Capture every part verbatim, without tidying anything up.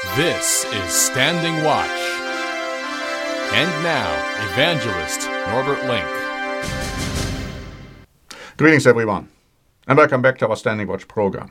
This is Standing Watch. And now, Evangelist Norbert Link. Greetings, everyone, and welcome back to our Standing Watch program.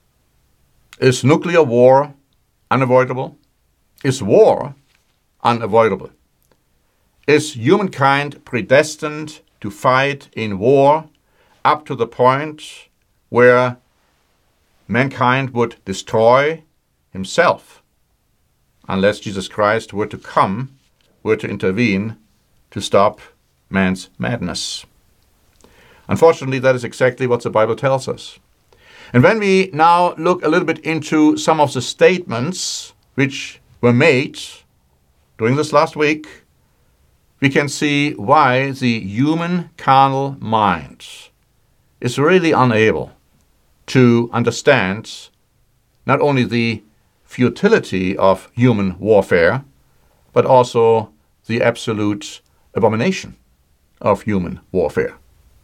Is nuclear war unavoidable? Is war unavoidable? Is humankind predestined to fight in war up to the point where mankind would destroy himself unless Jesus Christ were to come, were to intervene to stop man's madness? Unfortunately, that is exactly what the Bible tells us. And when we now look a little bit into some of the statements which were made during this last week, we can see why the human carnal mind is really unable to understand not only the futility of human warfare, but also the absolute abomination of human warfare.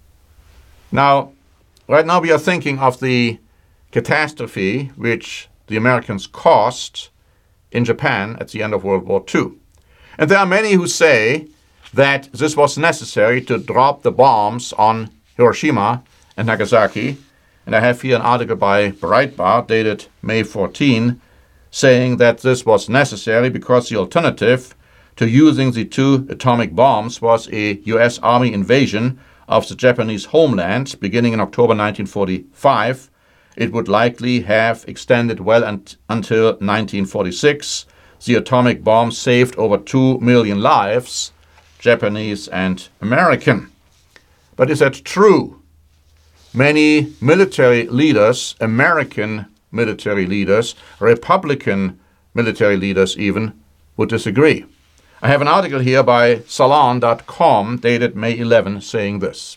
Now, right now we are thinking of the catastrophe which the Americans caused in Japan at the end of World War Two. And there are many who say that this was necessary to drop the bombs on Hiroshima and Nagasaki. And I have here an article by Breitbart dated May fourteenth saying that this was necessary because the alternative to using the two atomic bombs was a U S Army invasion of the Japanese homeland beginning in October nineteen forty-five. It would likely have extended well un- until nineteen forty-six. The atomic bomb saved over two million lives, Japanese and American. But is that true? Many military leaders, American military leaders, Republican military leaders even, would disagree. I have an article here by Salon dot com dated May eleventh saying this.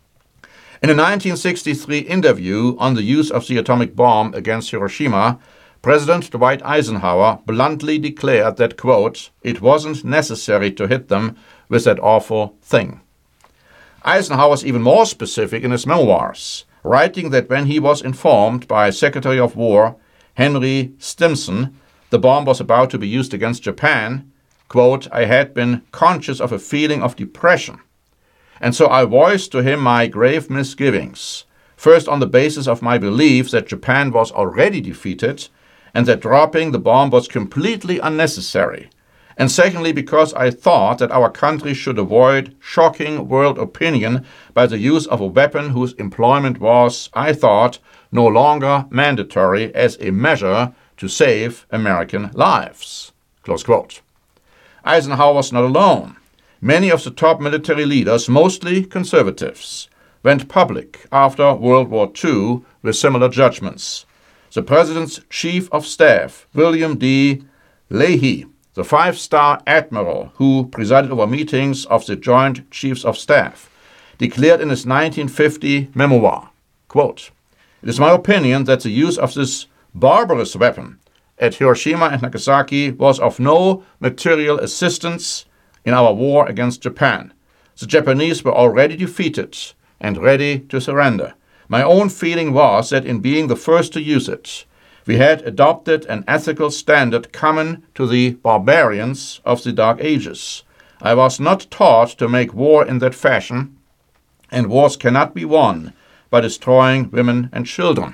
In a nineteen sixty-three interview on the use of the atomic bomb against Hiroshima, President Dwight Eisenhower bluntly declared that, quote, it wasn't necessary to hit them with that awful thing. Eisenhower was even more specific in his memoirs, writing that when he was informed by Secretary of War Henry Stimson the bomb was about to be used against Japan, quote, I had been conscious of a feeling of depression. And so I voiced to him my grave misgivings, first on the basis of my belief that Japan was already defeated and that dropping the bomb was completely unnecessary, and secondly because I thought that our country should avoid shocking world opinion by the use of a weapon whose employment was, I thought, no longer mandatory as a measure to save American lives. Close quote. Eisenhower was not alone. Many of the top military leaders, mostly conservatives, went public after World War Two with similar judgments. The President's Chief of Staff, William D. Leahy, the five-star admiral who presided over meetings of the Joint Chiefs of Staff, declared in his nineteen fifty memoir, quote, it is my opinion that the use of this barbarous weapon at Hiroshima and Nagasaki was of no material assistance in our war against Japan. The Japanese were already defeated and ready to surrender. My own feeling was that in being the first to use it, we had adopted an ethical standard common to the barbarians of the Dark Ages. I was not taught to make war in that fashion, and wars cannot be won by destroying women and children.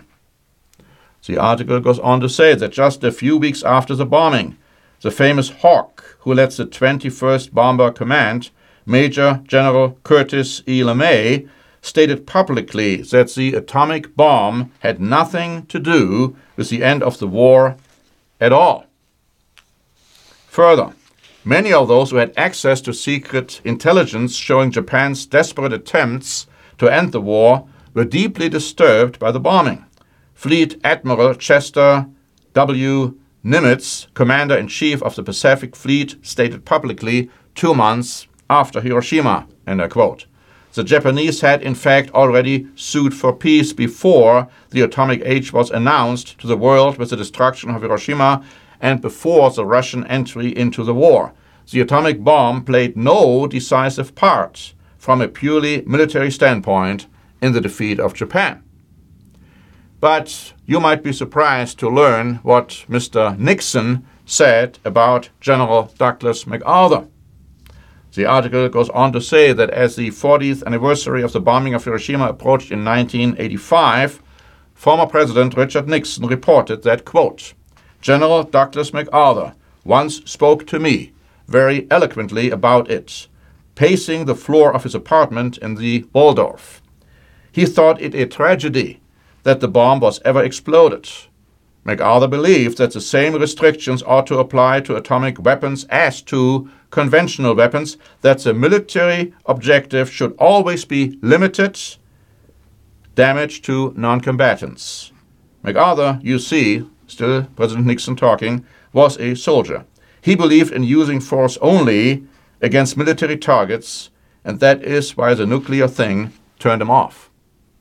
The article goes on to say that just a few weeks after the bombing, the famous Hawk, who led the twenty-first Bomber Command, Major General Curtis E. LeMay, stated publicly that the atomic bomb had nothing to do with the end of the war at all. Further, many of those who had access to secret intelligence showing Japan's desperate attempts to end the war were deeply disturbed by the bombing. Fleet Admiral Chester W. Nimitz, Commander-in-Chief of the Pacific Fleet, stated publicly two months after Hiroshima, and I quote, the Japanese had in fact already sued for peace before the atomic age was announced to the world with the destruction of Hiroshima and before the Russian entry into the war. The atomic bomb played no decisive part from a purely military standpoint in the defeat of Japan. But you might be surprised to learn what Mister Nixon said about General Douglas MacArthur. The article goes on to say that as the fortieth anniversary of the bombing of Hiroshima approached in nineteen eighty-five, former President Richard Nixon reported that, quote, General Douglas MacArthur once spoke to me very eloquently about it, pacing the floor of his apartment in the Waldorf. He thought it a tragedy that the bomb was ever exploded. MacArthur believed that the same restrictions ought to apply to atomic weapons as to conventional weapons, that the military objective should always be limited damage to non-combatants. MacArthur, you see, still President Nixon talking, was a soldier. He believed in using force only against military targets, and that is why the nuclear thing turned him off.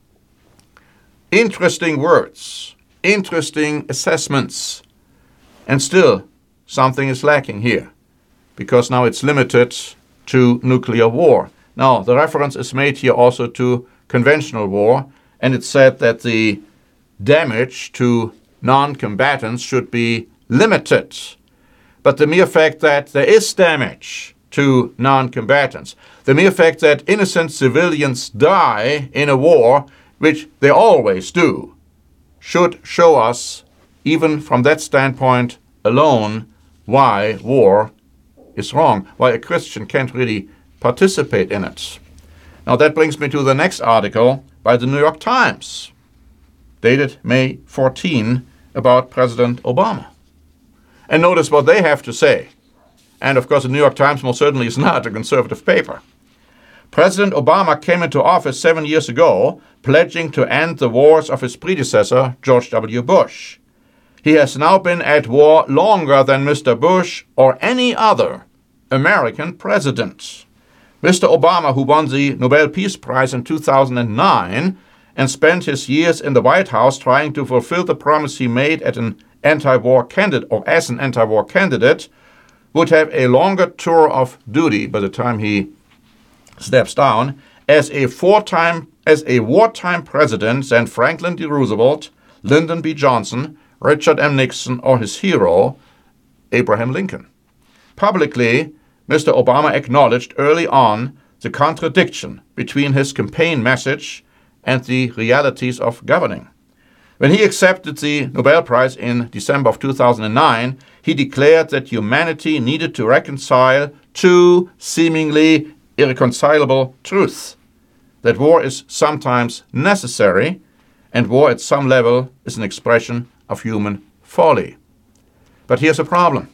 Interesting words, interesting assessments, and still something is lacking here, because now it's limited to nuclear war. Now, the reference is made here also to conventional war, and it's said that the damage to non-combatants should be limited. But the mere fact that there is damage to non-combatants, the mere fact that innocent civilians die in a war, which they always do, should show us, even from that standpoint alone, why war is wrong, why a Christian can't really participate in it. Now that brings me to the next article by the New York Times, dated May fourteenth, about President Obama. And notice what they have to say. And of course the New York Times most certainly is not a conservative paper. President Obama came into office seven years ago, pledging to end the wars of his predecessor, George W. Bush. He has now been at war longer than Mister Bush or any other American president. Mister Obama, who won the Nobel Peace Prize in two thousand nine and spent his years in the White House trying to fulfill the promise he made at an anti-war candidate or as an anti-war candidate, would have a longer tour of duty by the time he steps down as a four-time as a wartime president than Franklin D. Roosevelt, Lyndon B. Johnson, Richard M. Nixon, or his hero, Abraham Lincoln. Publicly, Mister Obama acknowledged early on the contradiction between his campaign message and the realities of governing. When he accepted the Nobel Prize in December of two thousand nine, he declared that humanity needed to reconcile two seemingly irreconcilable truths: that war is sometimes necessary, and war at some level is an expression of human folly. But here's a problem.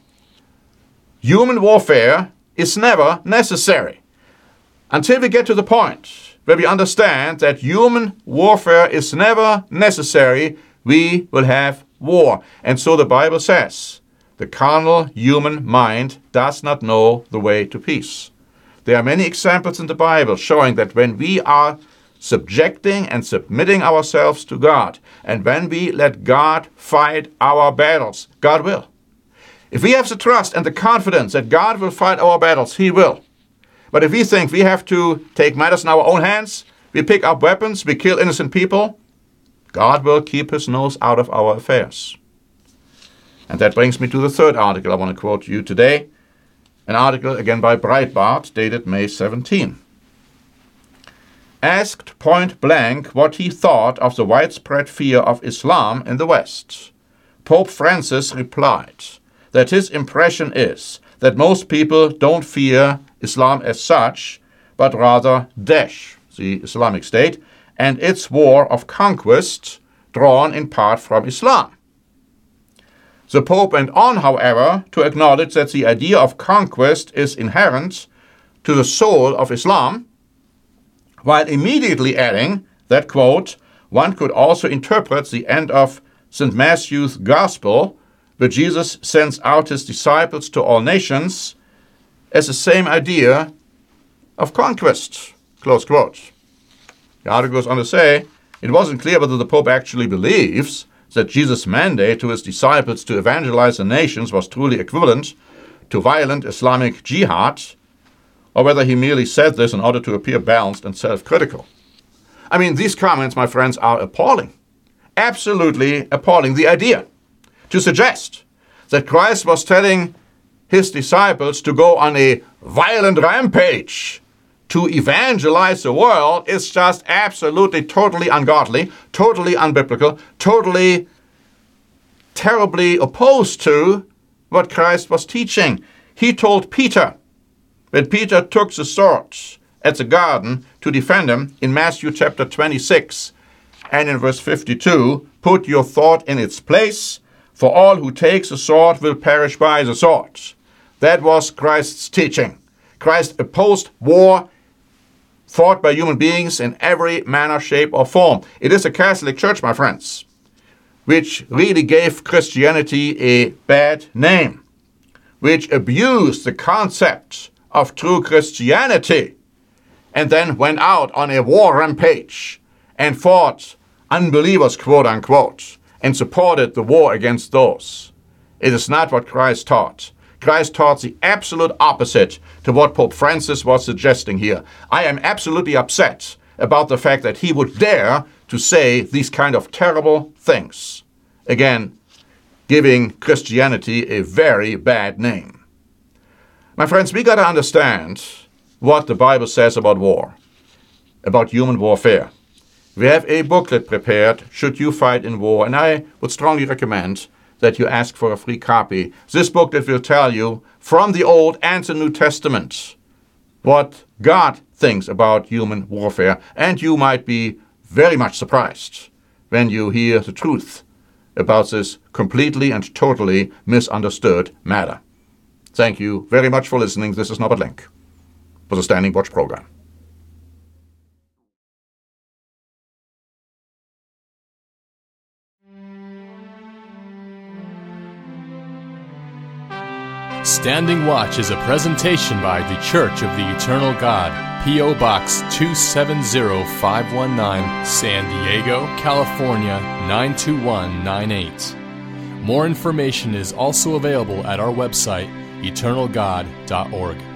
Human warfare is never necessary. Until we get to the point where we understand that human warfare is never necessary, we will have war. And so the Bible says, the carnal human mind does not know the way to peace. There are many examples in the Bible showing that when we are subjecting and submitting ourselves to God, and when we let God fight our battles, God will. If we have the trust and the confidence that God will fight our battles, He will. But if we think we have to take matters in our own hands, we pick up weapons, we kill innocent people, God will keep His nose out of our affairs. And that brings me to the third article I want to quote you today. An article again by Breitbart, dated May seventeenth. Asked point blank what he thought of the widespread fear of Islam in the West, Pope Francis replied that his impression is that most people don't fear Islam as such, but rather Daesh, the Islamic State, and its war of conquest drawn in part from Islam. The Pope went on, however, to acknowledge that the idea of conquest is inherent to the soul of Islam, while immediately adding that, quote, one could also interpret the end of Saint Matthew's Gospel, where Jesus sends out his disciples to all nations, as the same idea of conquest, close quote. The article goes on to say, it wasn't clear whether the Pope actually believes that Jesus' mandate to his disciples to evangelize the nations was truly equivalent to violent Islamic jihad, or whether he merely said this in order to appear balanced and self-critical. I mean, these comments, my friends, are appalling. Absolutely appalling. The idea to suggest that Christ was telling his disciples to go on a violent rampage to evangelize the world is just absolutely, totally ungodly, totally unbiblical, totally terribly opposed to what Christ was teaching. He told Peter, when Peter took the sword at the garden to defend him, in Matthew chapter twenty-six and in verse fifty-two, put your thought in its place, for all who takes the sword will perish by the sword. That was Christ's teaching. Christ opposed war fought by human beings in every manner, shape, or form. It is the Catholic Church, my friends, which really gave Christianity a bad name, which abused the concept of true Christianity, and then went out on a war rampage and fought unbelievers, quote unquote, and supported the war against those. It is not what Christ taught. Christ taught the absolute opposite to what Pope Francis was suggesting here. I am absolutely upset about the fact that he would dare to say these kind of terrible things. Again, giving Christianity a very bad name. My friends, we got to understand what the Bible says about war, about human warfare. We have a booklet prepared, Should You Fight in War? And I would strongly recommend that you ask for a free copy. This booklet will tell you from the Old and the New Testament what God thinks about human warfare. And you might be very much surprised when you hear the truth about this completely and totally misunderstood matter. Thank you very much for listening. This is Norbert Link for the Standing Watch program. Standing Watch is a presentation by The Church of the Eternal God, P O Box two seven zero five one nine, San Diego, California nine two one nine eight. More information is also available at our website, eternal god dot org.